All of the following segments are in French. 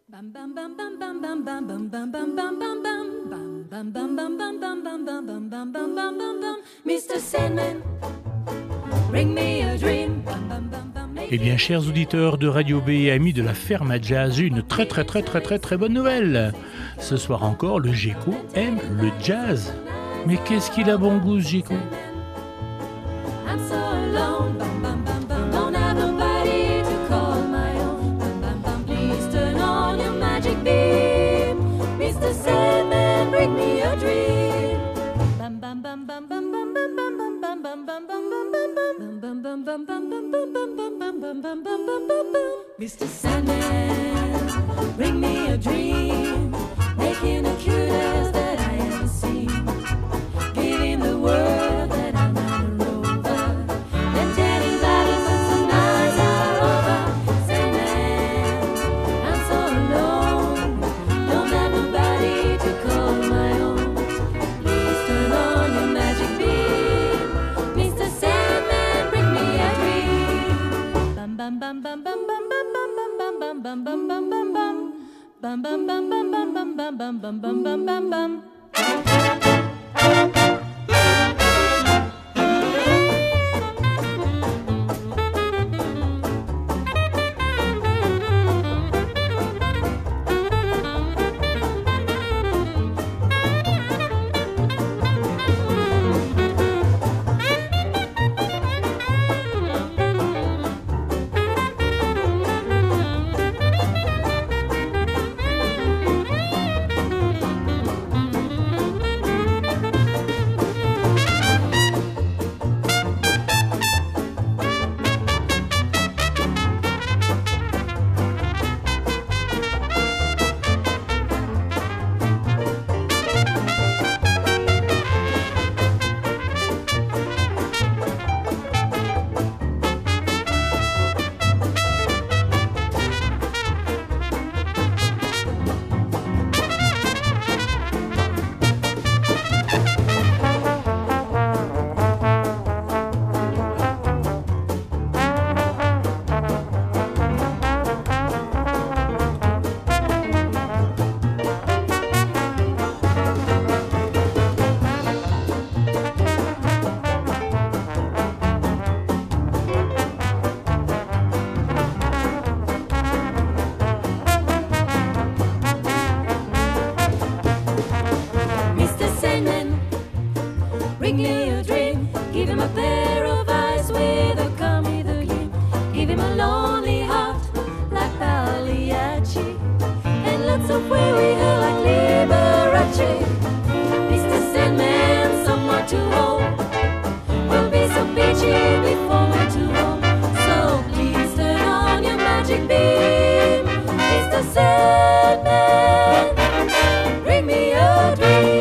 Mr. Sandman, bring me a dream. Eh bien, chers auditeurs de Radio B et amis de la ferme à jazz, une très bonne nouvelle. Ce soir encore, le Géco aime le jazz. Mais qu'est-ce qu'il a bon goût, ce Géco? I'm so alone, don't have nobody to call my own. Please turn on your magic beam, Mr. Sandman, bring me a dream. Mr. Sandman, bring me a dream, making the cutest that I ever seen, giving the world that I'm not a rover, then telling battles when some nights are over. Sandman, I'm so alone, don't have nobody to call my own. Please turn on your magic beam, Mr. Sandman, bring me a dream. Bam bam bam bam bam bam bam bam bam bam bam bam bam bam. Bam bam bam bam bam bam bam bam bam bam bam bam bam. Bring me a dream, give him a pair of eyes with a come with a gleam, give him a lonely heart like Pagliacci, and lots of weary hair like Liberace. Mr. Sandman, someone to hold, will be so peachy before we're too old. So please turn on your magic beam, Mr. Sandman, bring me a dream.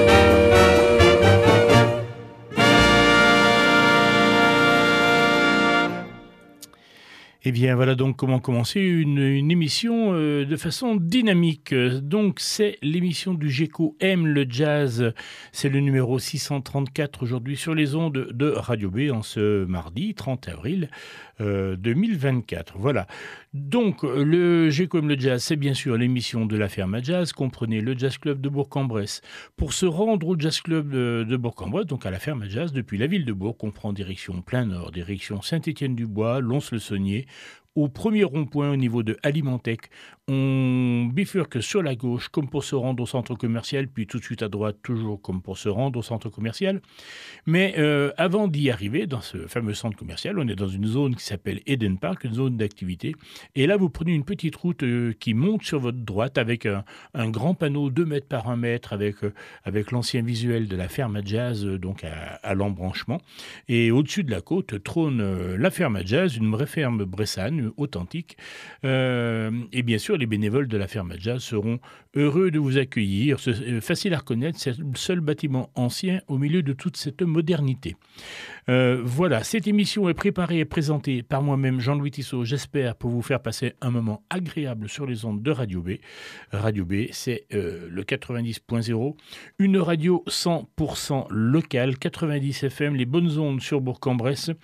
Eh bien, voilà donc comment commencer une émission de façon dynamique. Donc, c'est l'émission du Géco aime le jazz. C'est le numéro 634 aujourd'hui sur les ondes de Radio B en ce mardi 30 avril 2024. Voilà. Donc, le Géco aime le jazz, c'est bien sûr l'émission de la ferme à jazz. Comprenez le Jazz Club de Bourg-en-Bresse. Pour se rendre au Jazz Club de Bourg-en-Bresse, donc à la ferme à jazz, depuis la ville de Bourg, on prend direction plein nord, direction Saint-Étienne-du-Bois, Lons-le-Saunier. Au premier rond-point au niveau de Alimentec, on bifurque sur la gauche comme pour se rendre au centre commercial, puis tout de suite à droite, toujours comme pour se rendre au centre commercial. Mais avant d'y arriver, dans ce fameux centre commercial, on est dans une zone qui s'appelle Eden Park, une zone d'activité. Et là, vous prenez une petite route qui monte sur votre droite avec un grand panneau 2 mètres par 1 mètre avec l'ancien visuel de la ferme à jazz donc à l'embranchement. Et au-dessus de la côte trône la ferme à jazz, une vraie ferme bressane, authentique. Et bien sûr, les bénévoles de la ferme à jazz seront heureux de vous accueillir. C'est facile à reconnaître, c'est le seul bâtiment ancien au milieu de toute cette modernité. Voilà, cette émission est préparée et présentée par moi-même, Jean-Louis Tissot, j'espère, pour vous faire passer un moment agréable sur les ondes de Radio B. Radio B, c'est le 90.0, une radio 100% locale, 90 FM, les bonnes ondes sur Bourg-en-Bresse.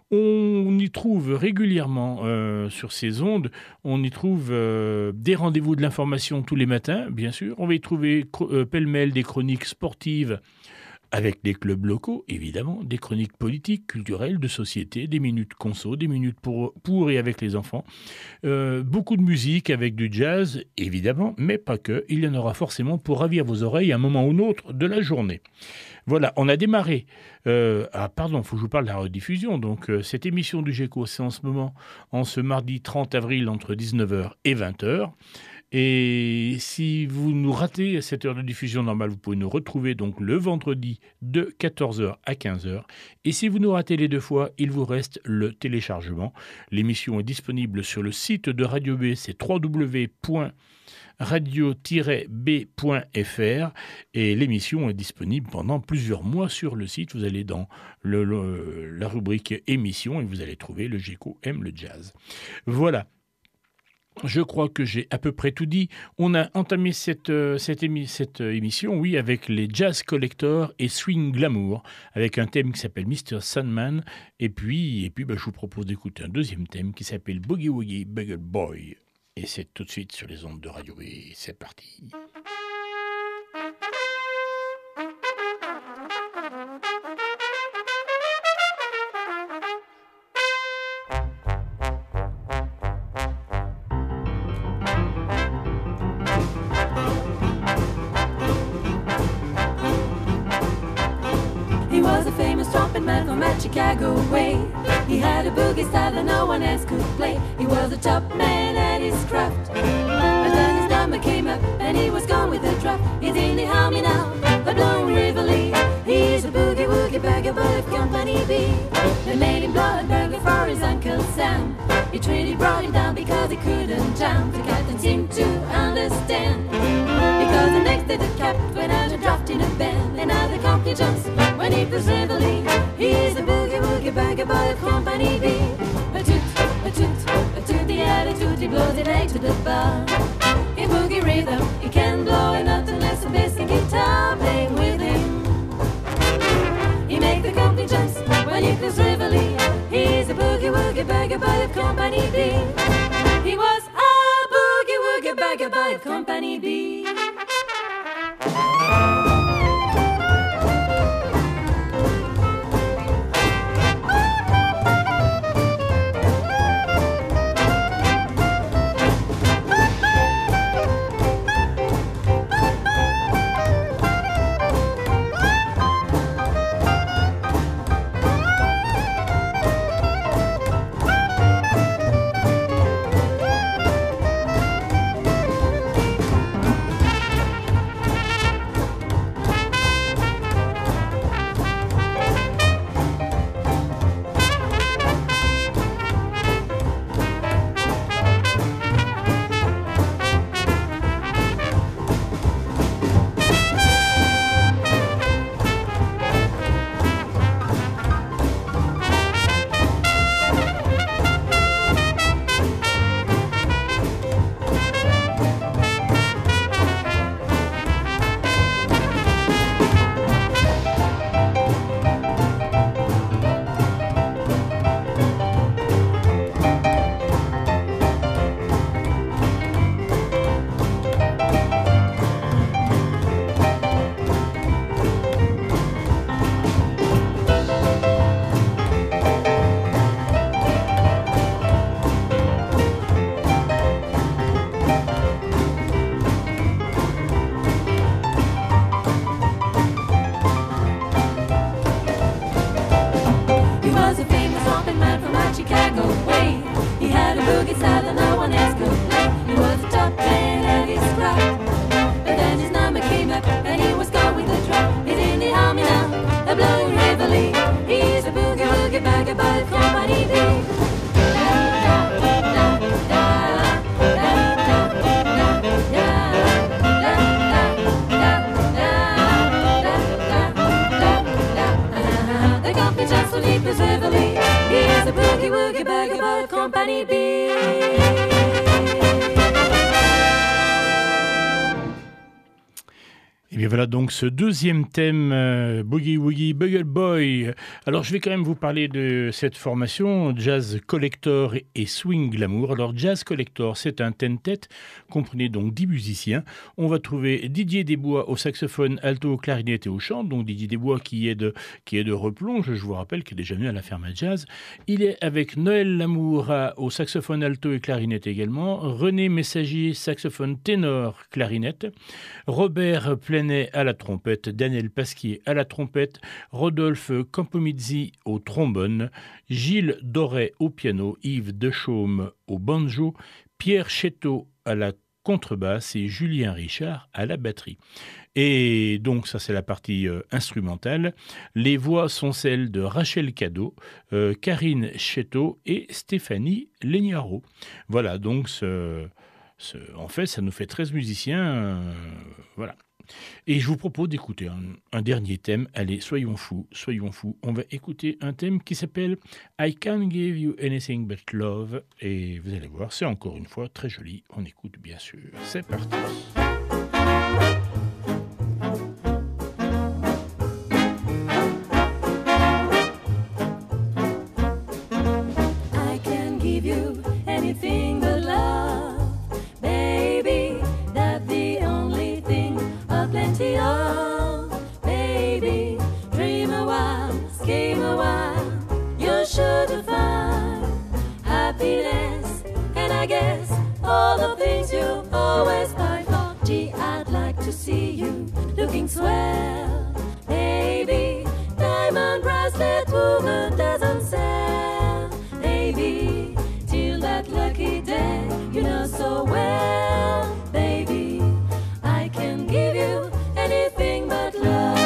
On y trouve régulièrement sur ces ondes, on y trouve des rendez-vous de l'information tous les matins, bien sûr. On va y trouver pêle-mêle des chroniques sportives avec les clubs locaux, évidemment, des chroniques politiques, culturelles, de société, des minutes conso, des minutes pour et avec les enfants. Beaucoup de musique avec du jazz, évidemment, mais pas que. Il y en aura forcément pour ravir vos oreilles à un moment ou un autre de la journée. Voilà, on a démarré. Pardon, il faut que je vous parle de la rediffusion. Donc, cette émission du GECO, c'est en ce moment, en ce mardi 30 avril, entre 19h et 20h. Et si vous nous ratez cette heure de diffusion normale, vous pouvez nous retrouver donc le vendredi de 14h à 15h. Et si vous nous ratez les deux fois, il vous reste le téléchargement. L'émission est disponible sur le site de Radio B, c'est www.radio-b.fr et l'émission est disponible pendant plusieurs mois sur le site. Vous allez dans la rubrique émission et vous allez trouver le GECO aime le jazz. Voilà. Je crois que j'ai à peu près tout dit. On a entamé cette émission, oui, avec les Jazz Collectors et Swing Glamour, avec un thème qui s'appelle Mr. Sandman. Et puis je vous propose d'écouter un deuxième thème qui s'appelle Boogie Woogie Bugger Boy. Et c'est tout de suite sur les ondes de Radio B. C'est parti. Chicago way. He had a boogie style that no one else could play. He was a top man at his craft. But then his number came up and he was gone with the draft. He's in the army now, the blowing Rivoli. He's a boogie woogie bagger of Company B. They made him blood burger for his Uncle Sam. He treated brought him down because he couldn't jump. The captain seemed to understand. Because the next day the captain went out and dropped in a band. And now the company jumps when it was Rivoli. He's a boogie woogie bagger boy of Company B. A toot, the attitude, he blows it out to the bar. In boogie rhythm, he can blow a nut unless the bass and guitar playing with him. He make the company jumps when it was Rivoli. He's a boogie woogie bagger boy of Company B. He was a boogie woogie bagger boy of Company B. Et voilà donc ce deuxième thème, Boogie Woogie Bugle Boy. Alors je vais quand même vous parler de cette formation, Jazz Collector et Swing Glamour. Alors Jazz Collector, c'est un ten-tête, comprenez donc 10 musiciens. On va trouver Didier Desbois au saxophone, alto, au clarinette et au chant. Donc Didier Desbois qui est de Replonge, je vous rappelle, qui est déjà venu à la Ferme Jazz. Il est avec Noël Lamour au saxophone alto et clarinette également. René Messager, saxophone ténor, clarinette. Robert Plenet à la trompette, Daniel Pasquier à la trompette, Rodolphe Campomizzi au trombone, Gilles Doré au piano, Yves Dechaume au banjo, Pierre Chéteau à la contrebasse et Julien Richard à la batterie. Et donc ça c'est la partie instrumentale. Les voix sont celles de Rachel Cadeau, Karine Chéteau et Stéphanie Legnaro. Voilà donc en fait ça nous fait 13 musiciens. Voilà. Et je vous propose d'écouter un dernier thème. Allez, soyons fous. On va écouter un thème qui s'appelle I Can't Give You Anything But Love. Et vous allez voir, c'est encore une fois très joli. On écoute bien sûr. C'est parti. I can give you anything but love, baby. That's the only thing I've plenty of, baby. Dream a while, scheme a while, you're sure to find happiness. And I guess all the things you always fight for. Gee, I'd like to see you looking swell, baby. Diamond bracelet woman doesn't sell, baby. Till that lucky day, you know so well, baby. I can give you anything but love.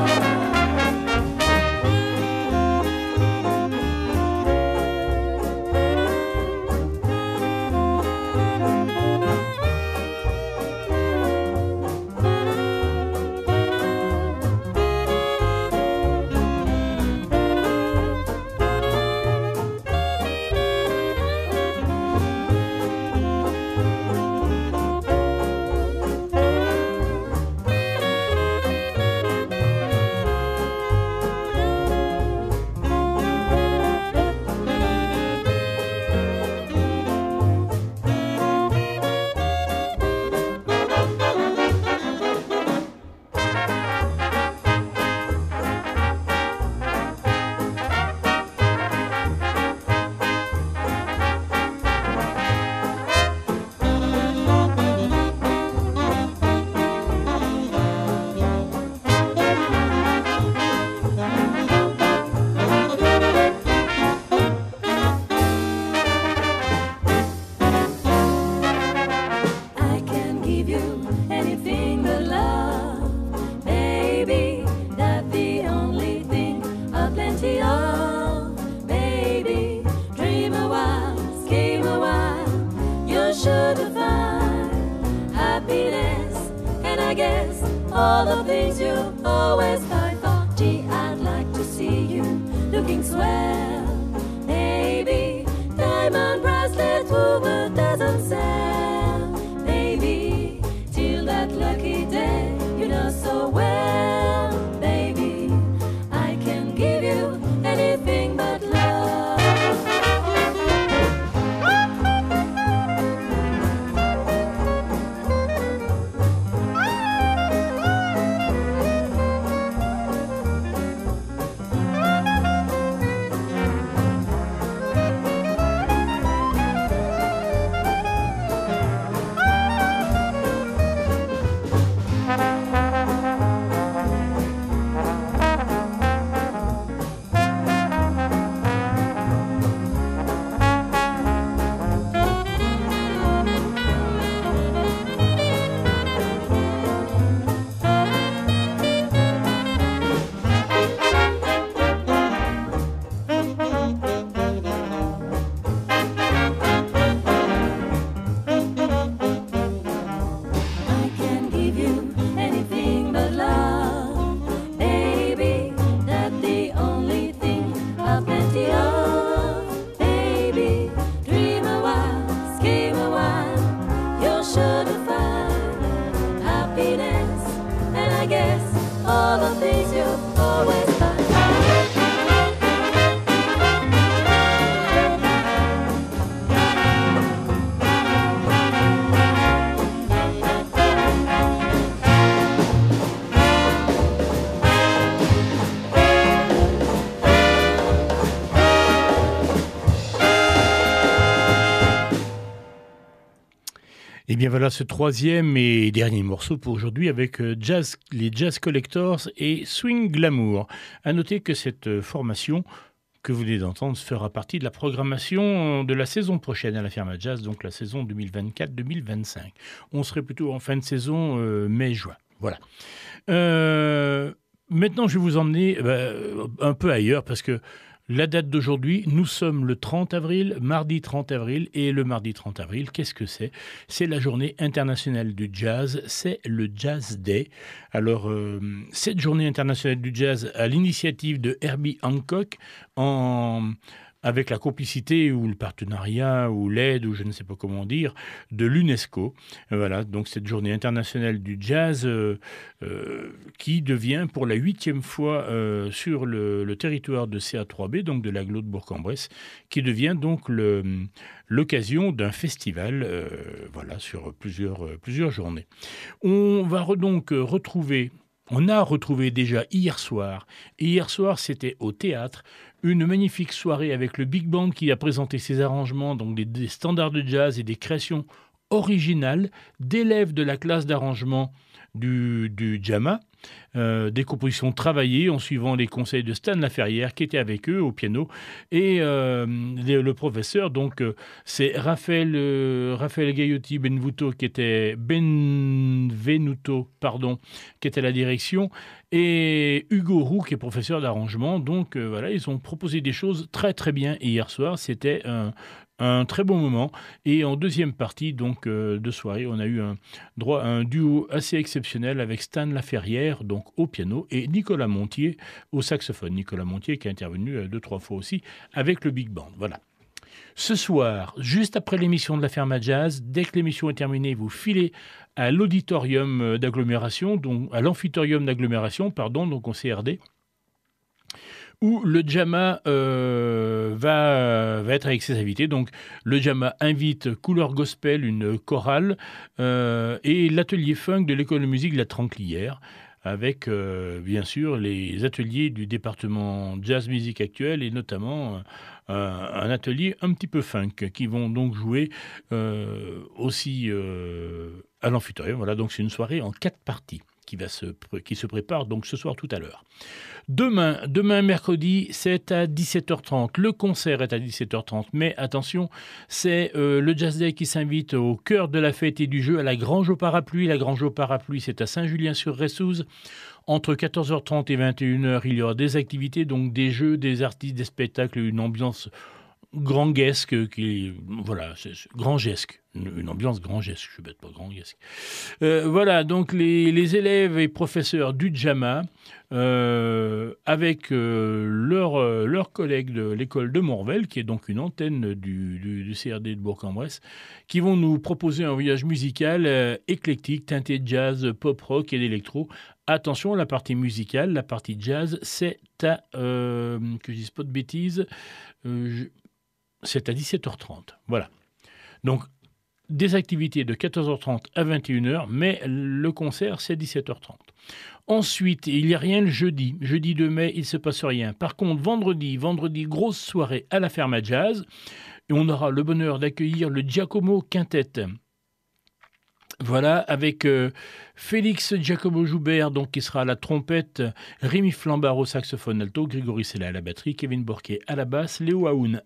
All the things you always fight for. Gee, I'd like to see you looking swell, baby. Diamond bracelet woman doesn't sell, baby. Till that lucky day, you know so well, baby. I can give you anything but love. Et bien voilà ce troisième et dernier morceau pour aujourd'hui avec les Jazz Collectors et Swing Glamour. À noter que cette formation que vous venez d'entendre fera partie de la programmation de la saison prochaine à la Ferme à Jazz, donc la saison 2024-2025. On serait plutôt en fin de saison mai-juin. Voilà. Maintenant, je vais vous emmener un peu ailleurs parce que la date d'aujourd'hui, nous sommes le 30 avril, mardi 30 avril, et le mardi 30 avril, qu'est-ce que c'est ? C'est la journée internationale du jazz, c'est le Jazz Day. Alors, cette journée internationale du jazz, à l'initiative de Herbie Hancock, avec la complicité ou le partenariat ou l'aide ou je ne sais pas comment dire de l'UNESCO. Voilà, donc cette journée internationale du jazz qui devient pour la 8e fois sur le territoire de CA3B, donc de l'agglo de Bourg-en-Bresse, qui devient donc l'occasion d'un festival voilà, sur plusieurs journées. On va donc retrouver... On a retrouvé déjà hier soir, et hier soir c'était au théâtre, une magnifique soirée avec le Big Band qui a présenté ses arrangements, donc des standards de jazz et des créations originales d'élèves de la classe d'arrangement du JAMA, des compositions travaillées en suivant les conseils de Stan Laferrière qui était avec eux au piano et le professeur, donc c'est Raphaël Gaiotti Benvenuto qui était à la direction et Hugo Roux qui est professeur d'arrangement. Donc voilà, ils ont proposé des choses très très bien et hier soir c'était un très bon moment. Et en deuxième partie donc, de soirée, on a eu droit à un duo assez exceptionnel avec Stan Laferrière donc, au piano et Nicolas Montier au saxophone. Nicolas Montier qui a intervenu 2-3 fois aussi avec le Big Band. Voilà. Ce soir, juste après l'émission de la Ferme à Jazz, dès que l'émission est terminée, vous filez à l'auditorium d'agglomération, donc à l'amphitorium d'agglomération, donc au CRD, où le JAMA va être avec ses invités. Donc, le JAMA invite Couleur Gospel, une chorale, et l'atelier funk de l'école de musique de la Tranclière, avec, bien sûr, les ateliers du département jazz musique actuelle, et notamment un atelier un petit peu funk, qui vont donc jouer aussi à l'amphitorium. Voilà, donc c'est une soirée en 4 parties qui se prépare donc ce soir tout à l'heure. Demain mercredi, c'est à 17h30. Le concert est à 17h30, mais attention, c'est le Jazz Day qui s'invite au cœur de la fête et du jeu à la Grange au Parapluie. La Grange au Parapluie, c'est à Saint-Julien-sur-Ressouze. Entre 14h30 et 21h, il y aura des activités, donc des jeux, des artistes, des spectacles, une ambiance grangesque, grangesque, une ambiance grangesque, je suis bête, pas grangesque. Voilà, donc les élèves et professeurs du JAMA, avec leurs collègues de l'école de Morvel, qui est donc une antenne du CRD de Bourg-en-Bresse, qui vont nous proposer un voyage musical éclectique, teinté de jazz, pop-rock et d'électro. Attention, la partie musicale, la partie jazz, c'est à, que je dise pas de bêtises, c'est à 17h30. Voilà. Donc, des activités de 14h30 à 21h, mais le concert, c'est 17h30. Ensuite, il n'y a rien le jeudi. Jeudi 2 mai, il ne se passe rien. Par contre, vendredi, grosse soirée à la Ferme à Jazz. Et on aura le bonheur d'accueillir le Giacomo Quintet. Voilà, avec Félix Giacomo Joubert, donc, qui sera à la trompette, Rémi Flambard au saxophone alto, Grégory Sella à la batterie, Kevin Borquet à la basse, Léo Aoun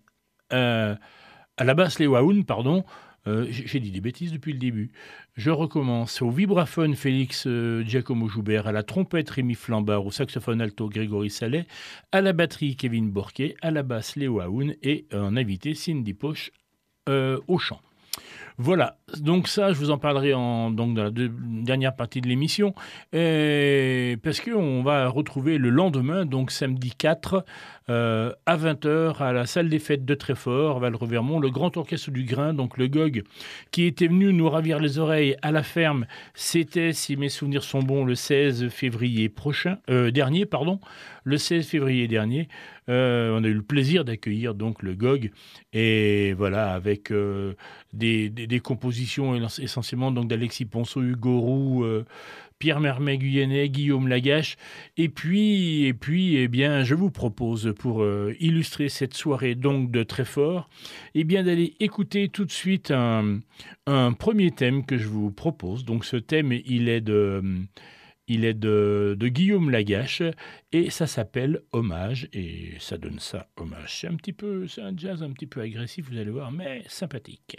j'ai dit des bêtises depuis le début. Je recommence. Au vibraphone, Félix Giacomo Joubert, à la trompette, Rémi Flambard, au saxophone alto, Grégory Sallet, à la batterie, Kevin Borquet, à la basse, Léo Aoun, et en invité, Cindy Poche au chant. Voilà, donc ça, je vous en parlerai dans la dernière partie de l'émission, parce qu'on va retrouver le lendemain, donc samedi 4, à 20h, à la salle des fêtes de Treffort, Val-Revermont, le Grand Orchestre du Grain, donc le GOG, qui était venu nous ravir les oreilles à la ferme. C'était, si mes souvenirs sont bons, le 16 février dernier. On a eu le plaisir d'accueillir donc le GOG, et voilà, avec des compositions essentiellement donc d'Alexis Ponceau, Hugo Roux, Pierre Mermet-Guyennet, Guillaume Lagache. Et puis, eh bien, je vous propose, pour illustrer cette soirée donc de Treffort, eh bien, d'aller écouter tout de suite un premier thème que je vous propose. Donc, ce thème, il est de Guillaume Lagache, et ça s'appelle Hommage, et ça donne ça, Hommage. C'est un jazz un petit peu agressif, vous allez voir, mais sympathique.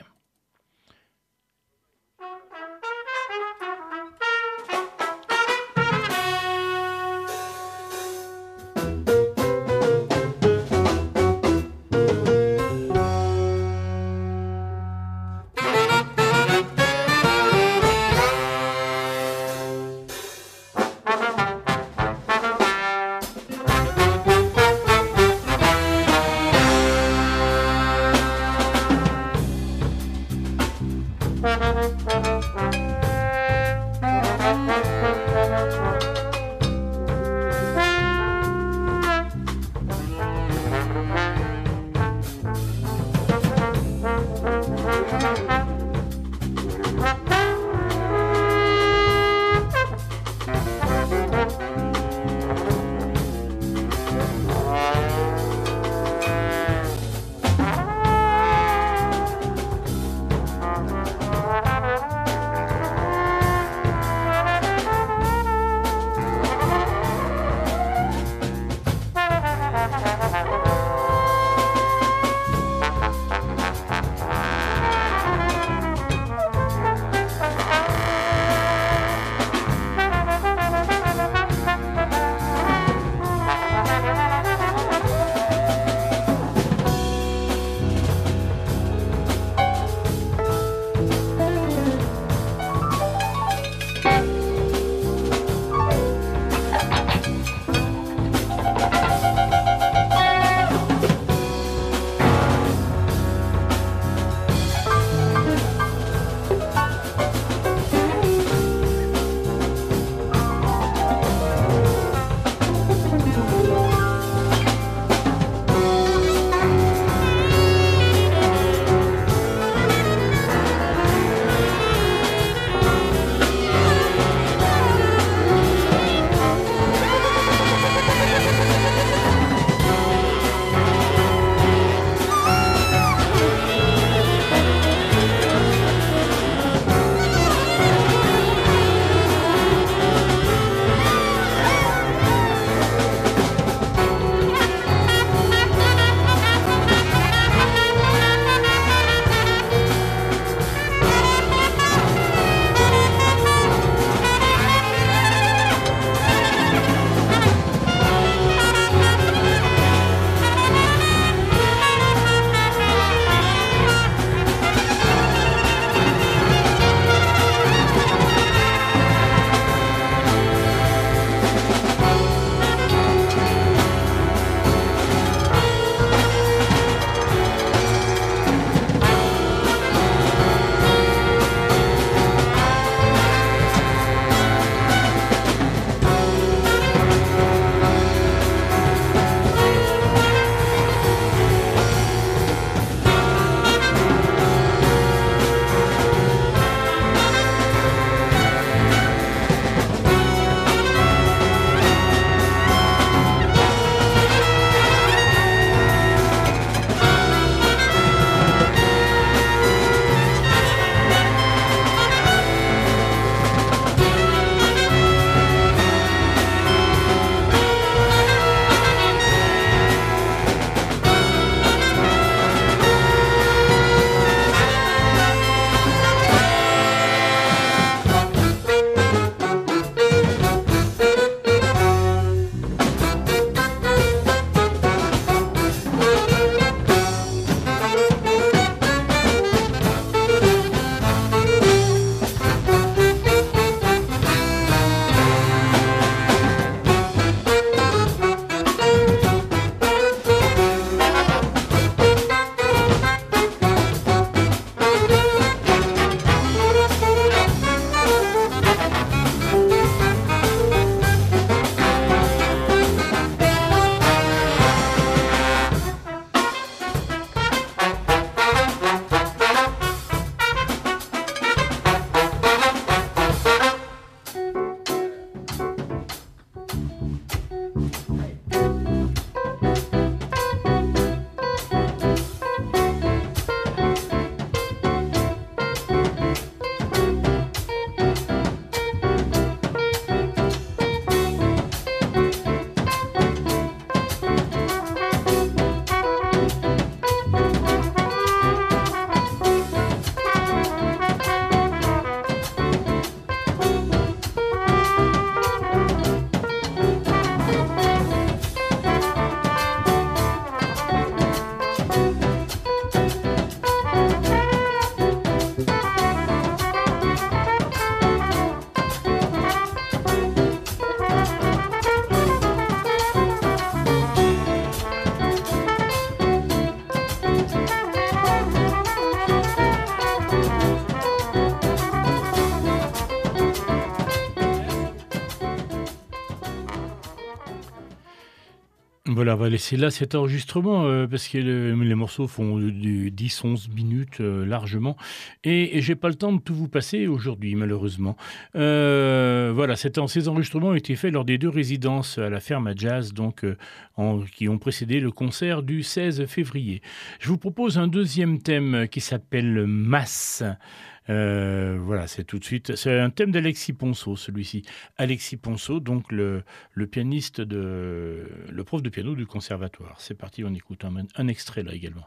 Voilà, on va laisser là cet enregistrement parce que les morceaux font du 10-11 minutes largement et j'ai pas le temps de tout vous passer aujourd'hui malheureusement. Voilà, ces enregistrements ont été faits lors des 2 résidences à la ferme à jazz donc qui ont précédé le concert du 16 février. Je vous propose un deuxième thème qui s'appelle Masse. Voilà, c'est tout de suite. C'est un thème d'Alexis Ponceau, celui-ci. Alexis Ponceau, donc le pianiste le prof de piano du conservatoire. C'est parti, on écoute un extrait là également.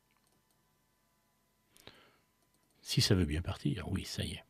Si ça veut bien partir, oui, ça y est.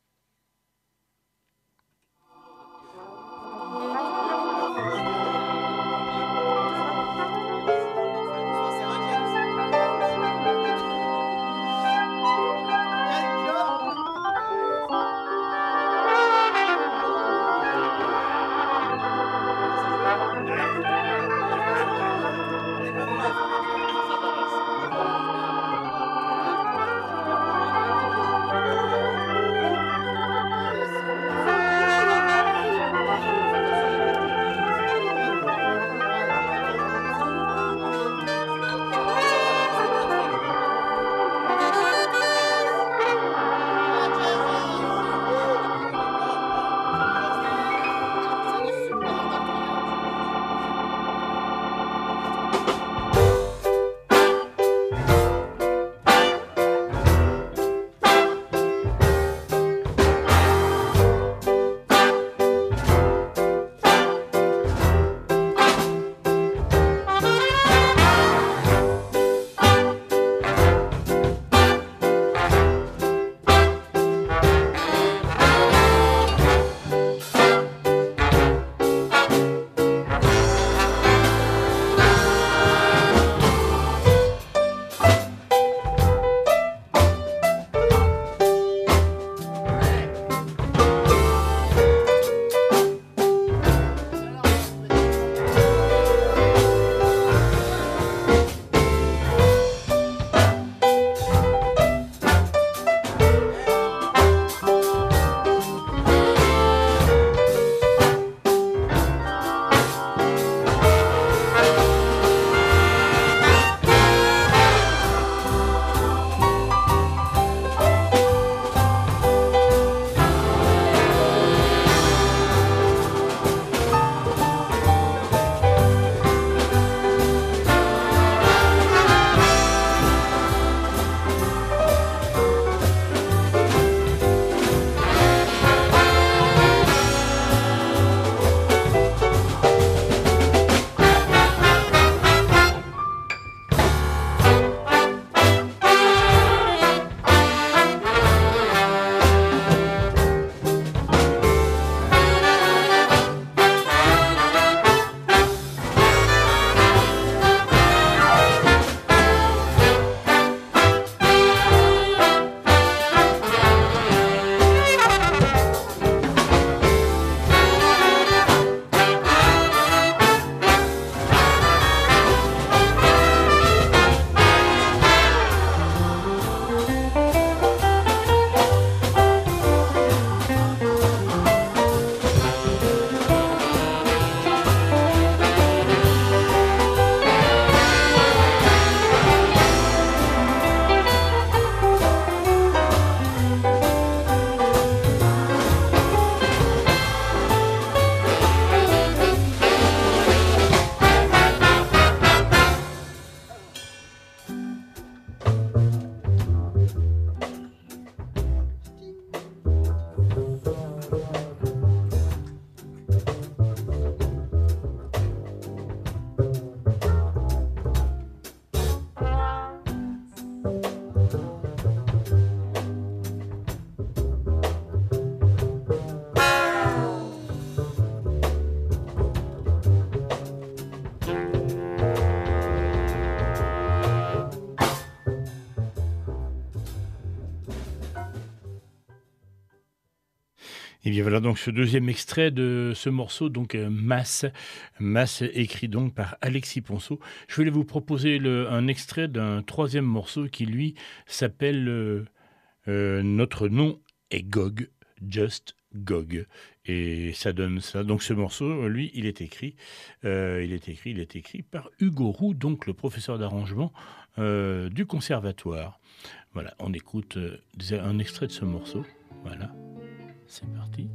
Et bien voilà donc ce deuxième extrait de ce morceau, donc Masse écrit donc par Alexis Ponceau. Je voulais vous proposer un extrait d'un troisième morceau qui lui s'appelle Notre nom est Gog, Just Gog. Et ça donne ça. Donc ce morceau, lui, il est écrit par Hugo Roux, donc le professeur d'arrangement du conservatoire. Voilà, on écoute un extrait de ce morceau. Voilà, c'est parti.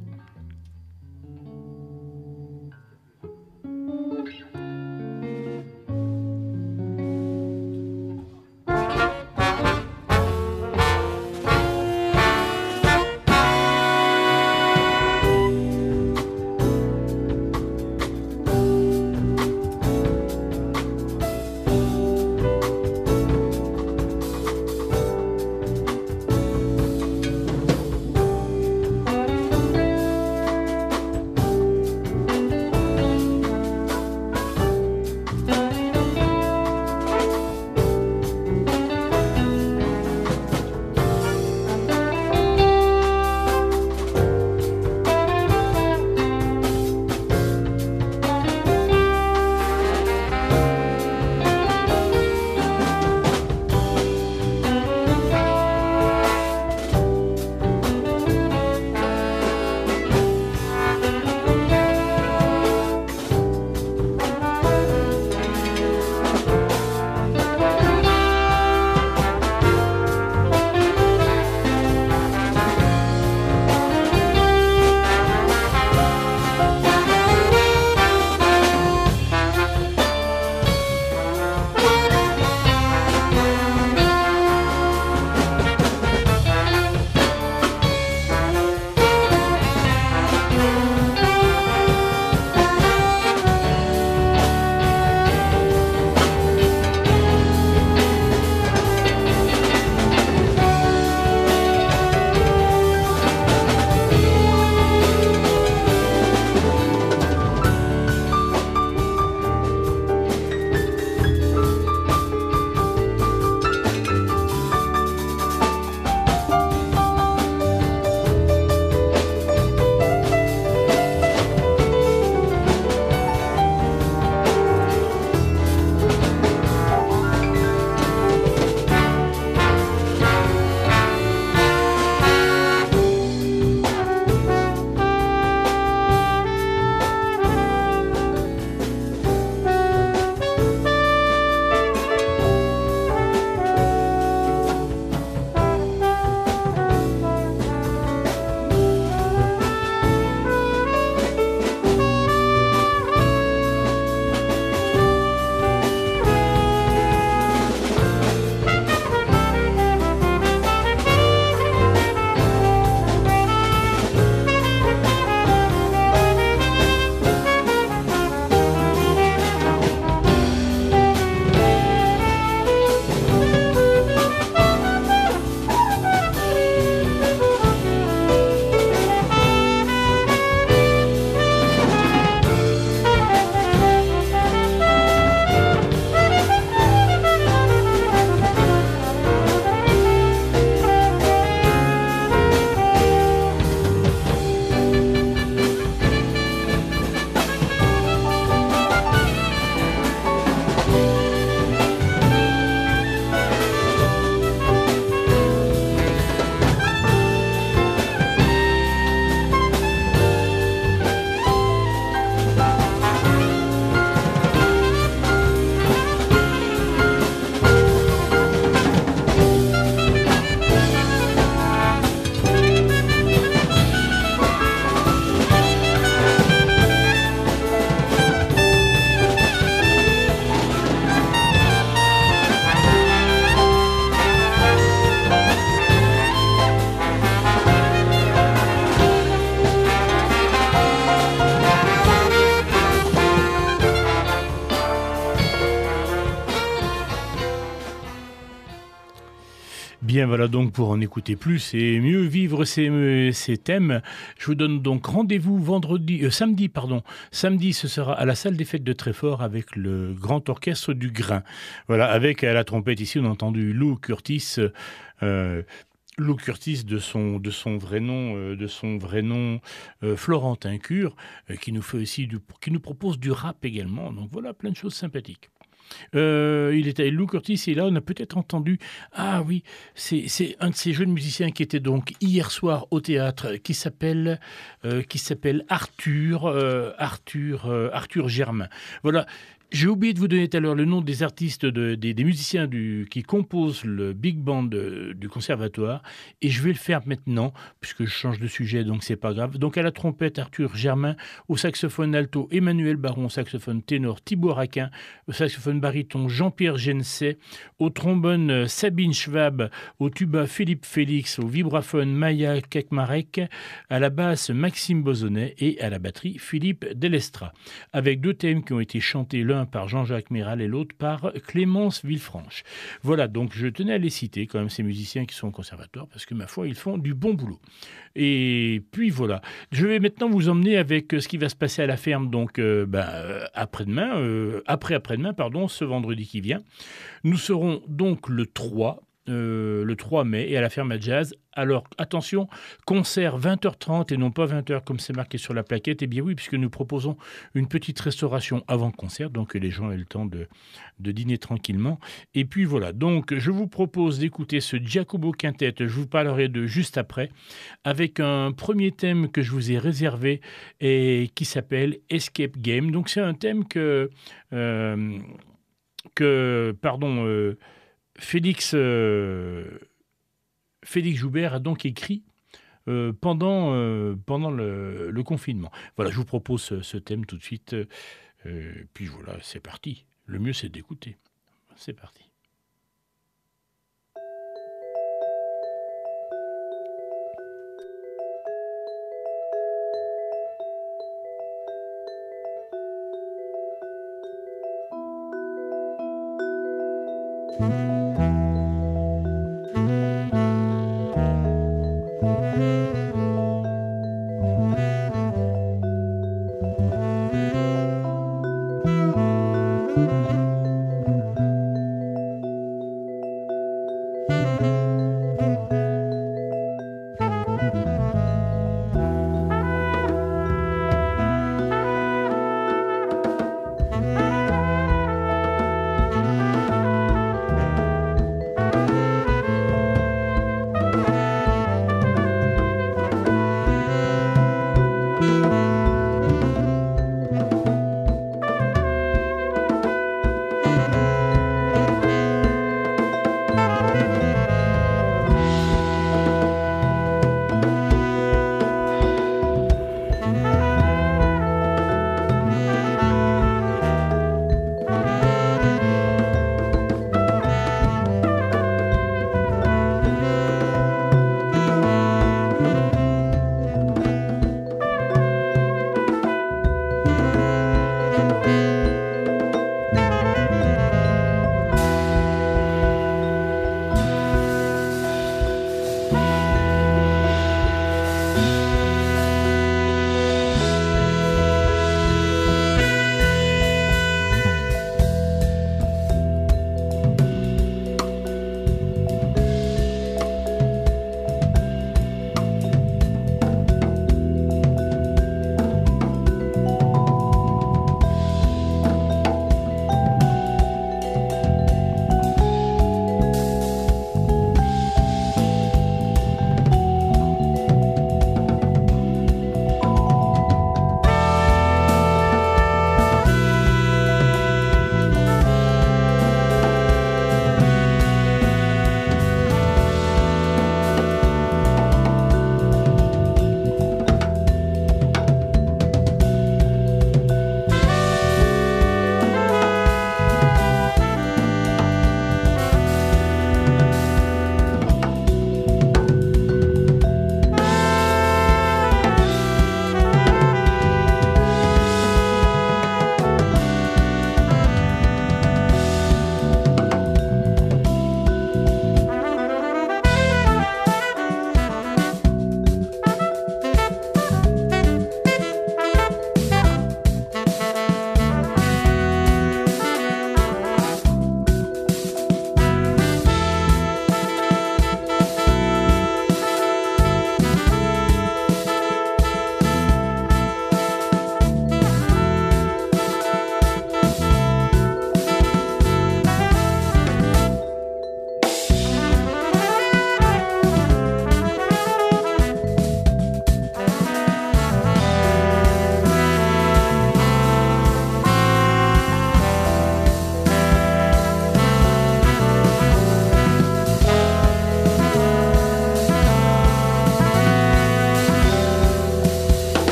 Bien, voilà donc pour en écouter plus et mieux vivre ces thèmes. Je vous donne donc rendez-vous samedi. Samedi, ce sera à la salle des fêtes de Treffort avec le grand orchestre du Grain. Voilà, avec à la trompette ici, on a entendu Lou Curtis. Lou Curtis de son vrai nom, Florentin Cure, qui nous propose du rap également. Donc voilà, plein de choses sympathiques. Il était avec Lou Curtis et là on a peut-être entendu, ah oui, c'est un de ces jeunes musiciens qui était donc hier soir au théâtre, qui s'appelle Arthur Germain. Voilà. J'ai oublié de vous donner tout à l'heure le nom des artistes, des musiciens qui composent le big band du conservatoire, et je vais le faire maintenant, puisque je change de sujet, donc c'est pas grave. Donc à la trompette, Arthur Germain, au saxophone alto, Emmanuel Baron, au saxophone ténor, Thibaut Raquin, au saxophone baryton, Jean-Pierre Genset, au trombone, Sabine Schwab, au tuba, Philippe Félix, au vibraphone, Maya Kekmarek, à la basse, Maxime Bozonnet, et à la batterie, Philippe Delestra, avec 2 thèmes qui ont été chantés l'un par Jean-Jacques Méral et l'autre par Clémence Villefranche. Voilà, donc je tenais à les citer quand même, ces musiciens qui sont au conservatoire, parce que ma foi, ils font du bon boulot. Et puis voilà, je vais maintenant vous emmener avec ce qui va se passer à la ferme, donc après-demain, ce vendredi qui vient. Nous serons donc le 3 mai, et à la ferme à jazz. Alors, attention, concert 20h30 et non pas 20h comme c'est marqué sur la plaquette. Eh bien oui, puisque nous proposons une petite restauration avant le concert, donc que les gens aient le temps de dîner tranquillement. Et puis voilà, donc je vous propose d'écouter ce Giacomo Quintet, je vous parlerai de juste après, avec un premier thème que je vous ai réservé et qui s'appelle Escape Game. Donc c'est un thème que Félix Joubert a donc écrit pendant le confinement. Voilà, je vous propose ce thème tout de suite. Puis voilà, c'est parti. Le mieux, c'est d'écouter. C'est parti.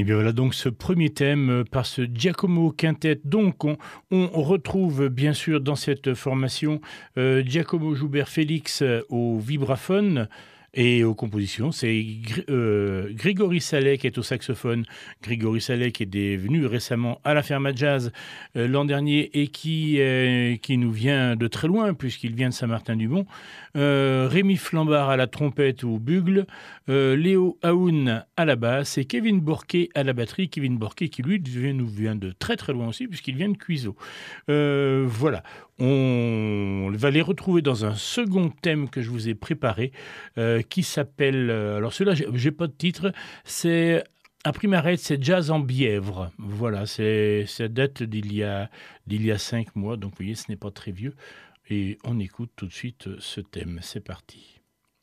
Et bien voilà donc ce premier thème par ce Giacomo Quintet. Donc on retrouve bien sûr dans cette formation Giacomo Joubert-Félix au vibraphone et aux compositions. C'est Grégory Sallet qui est au saxophone. Grégory Sallet qui est venu récemment à la Ferma Jazz l'an dernier et qui nous vient de très loin puisqu'il vient de Saint-Martin-du-Mont. Rémi Flambard à la trompette ou au bugle, Léo Aoun à la basse et Kevin Borquet à la batterie. Kevin Borquet qui lui nous vient de très très loin aussi puisqu'il vient de Cuiseaux. Voilà, on va les retrouver dans un second thème que je vous ai préparé qui s'appelle, alors celui-là j'ai pas de titre, c'est à prime arrêt, c'est Jazz en Bièvre. Voilà, ça date d'il y a 5 mois, donc vous voyez, ce n'est pas très vieux. Et on écoute tout de suite ce thème. C'est parti.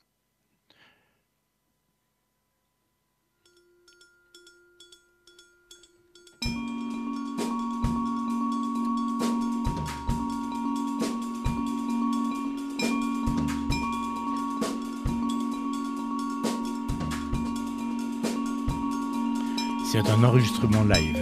C'est un enregistrement live.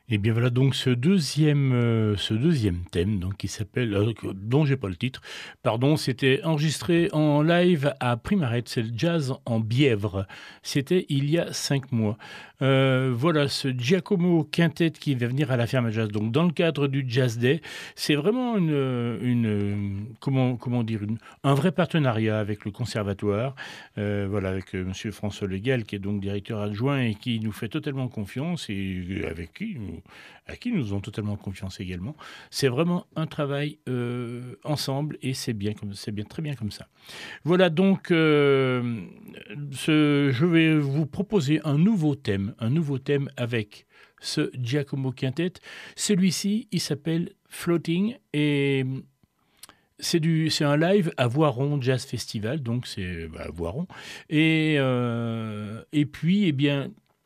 Et bien voilà donc ce deuxième thème donc, qui s'appelle, dont j'ai pas le titre, pardon, c'était enregistré en live à Primaret, c'est le jazz en Bièvre. C'était il y a 5 mois. Voilà ce Giacomo Quintet qui va venir à la Ferme à Jazz. Donc dans le cadre du Jazz Day, c'est vraiment comment dire, un vrai partenariat avec le conservatoire, voilà, avec Monsieur François Legal qui est donc directeur adjoint et qui nous fait totalement confiance et avec à qui nous avons totalement confiance également. C'est vraiment un travail ensemble et c'est bien, très bien comme ça. Voilà donc, je vais vous proposer un nouveau thème avec ce Giacomo Quintet. Celui-ci, il s'appelle Floating et c'est un live à Voiron Jazz Festival, donc c'est à Voiron. Et puis, eh bien,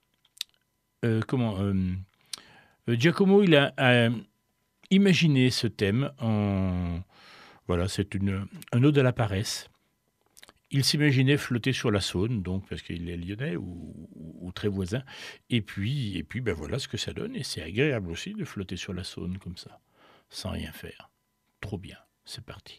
Giacomo, il a imaginé ce thème voilà, c'est un ode à la paresse. Il s'imaginait flotter sur la Saône, donc parce qu'il est lyonnais ou très voisin. Et puis, ben voilà ce que ça donne. Et c'est agréable aussi de flotter sur la Saône comme ça, sans rien faire. Trop bien. C'est parti.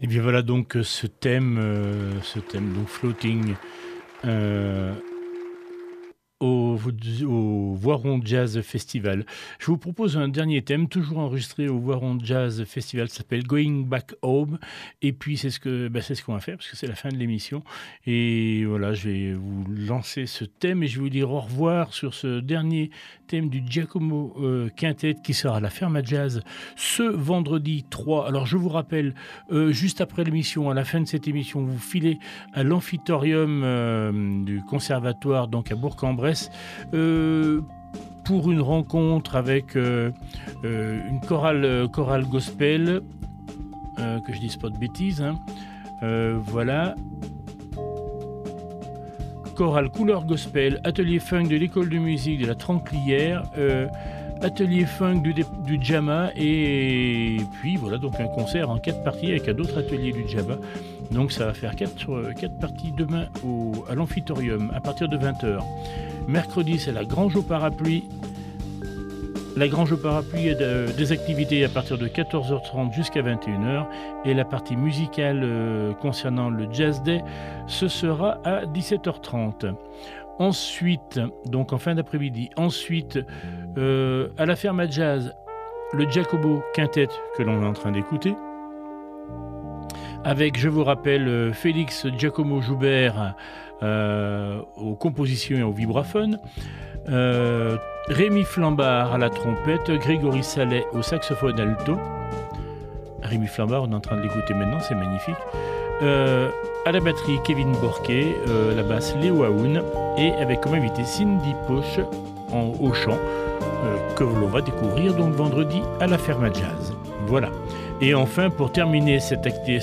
bien voilà donc ce thème donc Floating au Voiron Jazz Festival. Je vous propose un dernier thème, toujours enregistré au Voiron Jazz Festival, ça s'appelle Going Back Home. Et puis c'est ce qu'on va faire, parce que c'est la fin de l'émission. Et voilà, je vais vous lancer ce thème et je vais vous dire au revoir sur ce dernier thème du Giacomo Quintet qui sera à la Ferme à Jazz ce vendredi 3. Alors je vous rappelle, juste après l'émission, à la fin de cette émission, vous filez à l'amphitorium du conservatoire, donc à Bourg-en-Bresse, pour une rencontre avec une chorale gospel, que je dise pas de bêtises, hein. Voilà. Chorale couleur gospel, atelier funk de l'école de musique de la Tranclière, atelier funk du Jama, et puis voilà, donc un concert en 4 parties avec d'autres ateliers du Jama. Donc ça va faire 4 parties demain à l'amphitorium à partir de 20h. Mercredi, c'est la Grange au Parapluie. La Grange au Parapluie a des activités à partir de 14h30 jusqu'à 21h. Et la partie musicale concernant le Jazz Day, ce sera à 17h30. Ensuite, donc en fin d'après-midi, à la Ferme à Jazz, le Giacomo Quintet que l'on est en train d'écouter. Avec, je vous rappelle, Félix Giacomo Joubert aux compositions et au vibraphone, Rémi Flambard à la trompette, Grégory Sallet au saxophone alto. Rémi Flambard, on est en train de l'écouter maintenant, c'est magnifique. À la batterie, Kevin Borquet, la basse, Léo Aoun, et avec comme invité Cindy Poche au chant, que l'on va découvrir donc vendredi à la Ferme à Jazz. Voilà. Et enfin, pour terminer ce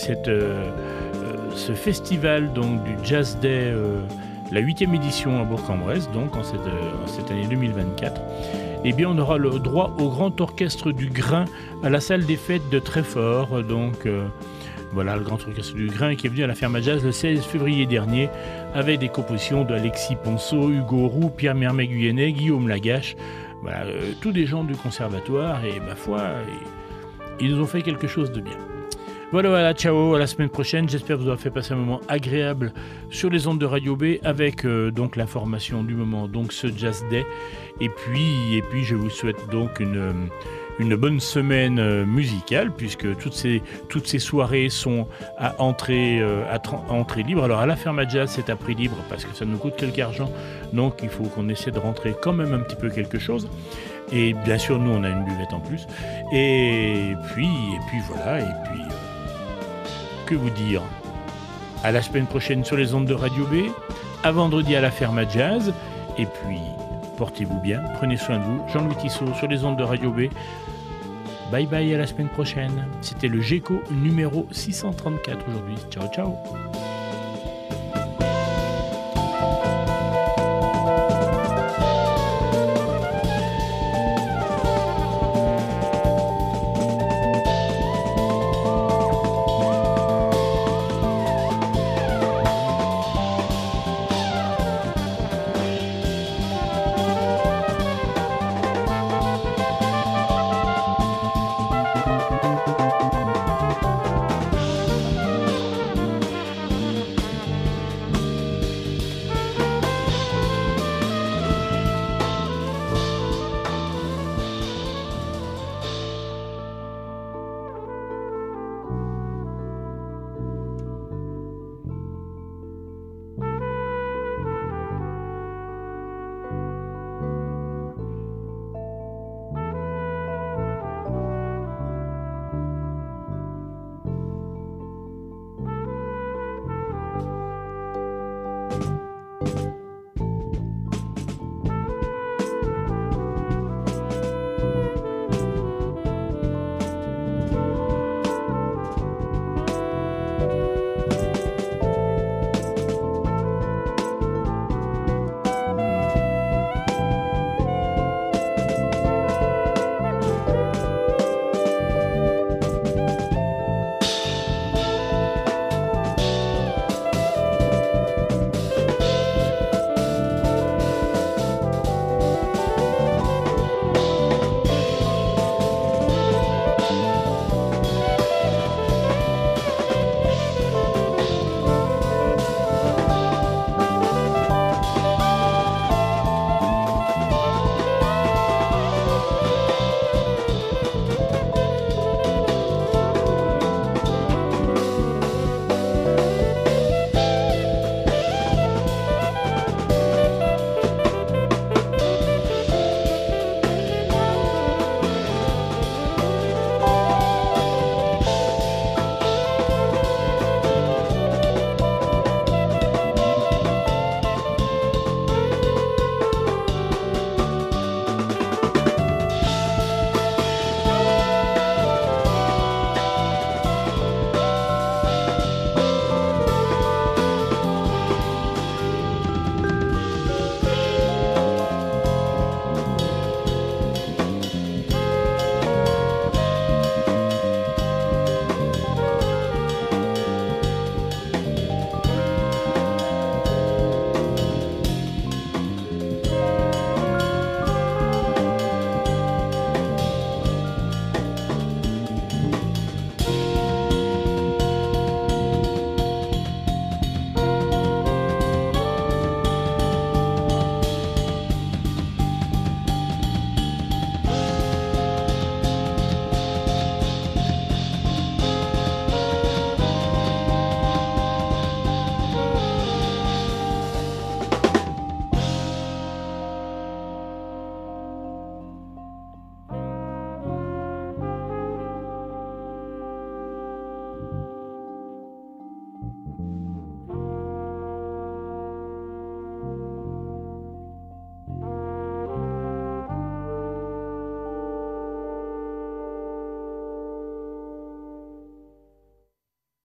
festival donc, du Jazz Day, la 8e édition à Bourg-en-Bresse, donc en cette année 2024, eh bien, on aura le droit au Grand Orchestre du Grain à la salle des fêtes de Treffort. Donc, voilà, le Grand Orchestre du Grain qui est venu à la Ferme à Jazz le 16 février dernier avec des compositions d'Alexis Ponceau, Hugo Roux, Pierre Mermet-Guyennet, Guillaume Lagache. Voilà, tous des gens du conservatoire et, ma foi, ils nous ont fait quelque chose de bien. Voilà, ciao, à la semaine prochaine. J'espère vous avoir fait passer un moment agréable sur les ondes de Radio B avec donc l'information du moment, donc ce Jazz Day. Et puis je vous souhaite donc une bonne semaine musicale, puisque toutes ces soirées sont à entrée libre. Alors à la Ferme à Jazz, c'est à prix libre parce que ça nous coûte quelque argent, donc il faut qu'on essaie de rentrer quand même un petit peu quelque chose. Et bien sûr, nous, on a une buvette en plus. Et puis voilà, que vous dire? À la semaine prochaine sur les ondes de Radio B, à vendredi à la Ferme à Jazz, et puis portez-vous bien, prenez soin de vous. Jean-Louis Tissot sur les ondes de Radio B. Bye bye, à la semaine prochaine. C'était le GECO numéro 634 aujourd'hui. Ciao, ciao.